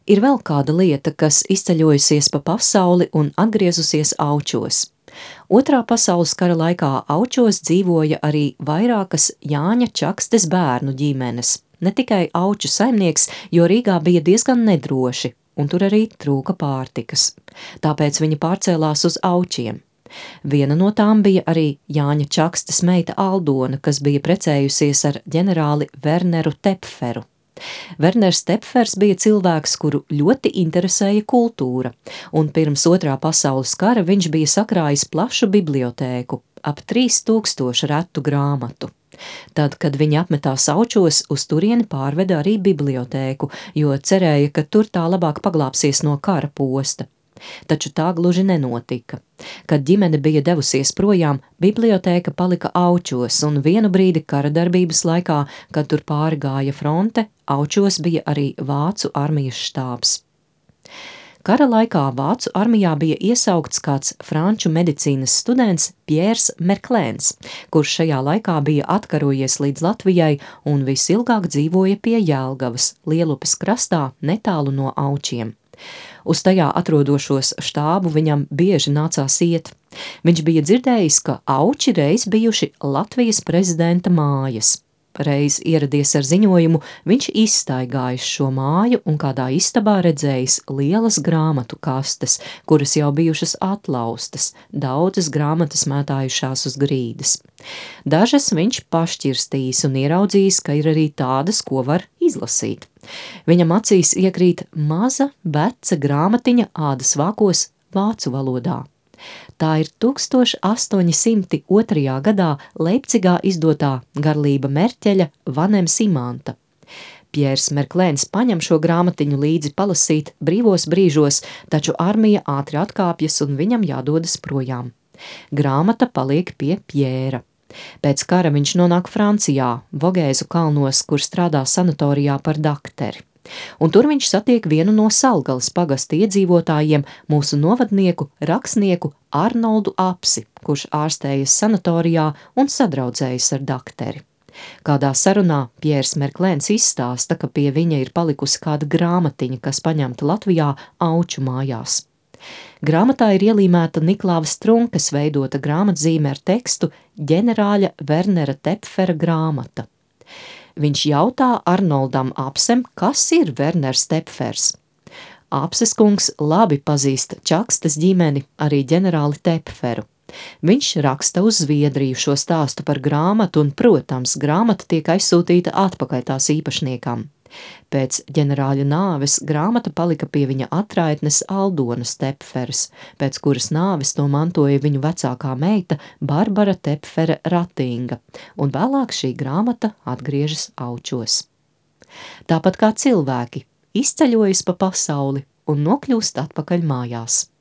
Ir vēl kāda lieta, kas izceļojusies pa pasauli un atgriezusies Aučos. Otrā pasaules kara laikā Aučos dzīvoja arī vairākas Jāņa Čakstes bērnu ģimenes. Ne tikai Auču saimnieks, jo Rīgā bija diezgan nedroši, un tur arī trūka pārtikas. Tāpēc viņi pārcēlās uz Aučiem. Viena no tām bija arī Jāņa Čakstes meita Aldona, kas bija precējusies ar ģenerāli Verneru Tepferu. Werners Tepfers bija cilvēks, kuru ļoti interesēja kultūra, un pirms Otrā pasaules kara viņš bija sakrājis plašu bibliotēku, ap 3000 retu grāmatu. Tad, kad viņi apmetās Aučos, uz turieni pārveda arī bibliotēku, jo cerēja, ka tur tā labāk paglāpsies no kara posta. Taču tā gluži nenotika. Kad ģimene bija devusies projām, bibliotēka palika Aučos, un vienu brīdi kara darbības laikā, kad tur pāri gāja fronte, Aučos bija arī Vācu armijas štābs. Kara laikā Vācu armijā bija iesaukts kāds franču medicīnas students Pjērs Merklēns, kurš šajā laikā bija atkarojies līdz Latvijai un visilgāk dzīvoja pie Jelgavas, Lielupes krastā, netālu no Aučiem. Uz tajā atrodošos štābu viņam bieži nācās iet. Viņš bija dzirdējis, ka Auči reiz bijuši Latvijas prezidenta mājas. Reiz ieradies ar ziņojumu, viņš izstaigājis šo māju un kādā istabā redzējis lielas grāmatu kastes, kuras jau bijušas atlaustas, daudzas grāmatas mētājušās uz grīdas. Dažas viņš pašķirstījis un ieraudzījis, ka ir arī tādas, ko var izlasīt. Viņam acīs iekrīt maza, veca grāmatiņa ādas vākos vācu valodā. Tā ir 1802. gadā Leipcigā izdotā Garlība Merķeļa Vanems Imanta. Pjērs Merklēns paņem šo grāmatiņu līdzi palasīt brīvos brīžos, taču armija ātri atkāpjas un viņam jādodas projām. Grāmata paliek pie Pjēra. Pēc kara viņš nonāk Francijā, Vogēzu kalnos, kur strādā sanatorijā par dakteri. Un tur viņš satiek vienu no Salgalas pagasta iedzīvotājiem, mūsu novadnieku, rakstnieku Arnoldu Apsi, kurš ārstējas sanatorijā un sadraudzējas ar dakteri. Kādā sarunā Pjērs Merklēns izstāsta, ka pie viņa ir palikusi kāda grāmatiņa, kas paņemta Latvijā Auču mājās. Grāmatā ir ielīmēta Niklāva Strunkas veidota grāmatzīme ar tekstu ģenerāļa Vernera Tepfera grāmata. Viņš jautā Arnoldam Apsem, kas ir Werners Tepfers. Apses kungs labi pazīst Čakstes ģimeni, arī ģenerāli Tepferu. Viņš raksta uz Zviedriju šo stāstu par grāmatu un, protams, grāmata tiek aizsūtīta atpakaļ tās īpašniekam. Pēc ģenerāļa nāves grāmata palika pie viņa atraitnes Aldonas Tepferes, pēc kuras nāves to mantoja viņu vecākā meita Barbara Tepfere Ratinga, un vēlāk šī grāmata atgriežas Aučos. Tāpat kā cilvēki, izceļojas pa pasauli un nokļūst atpakaļ mājās.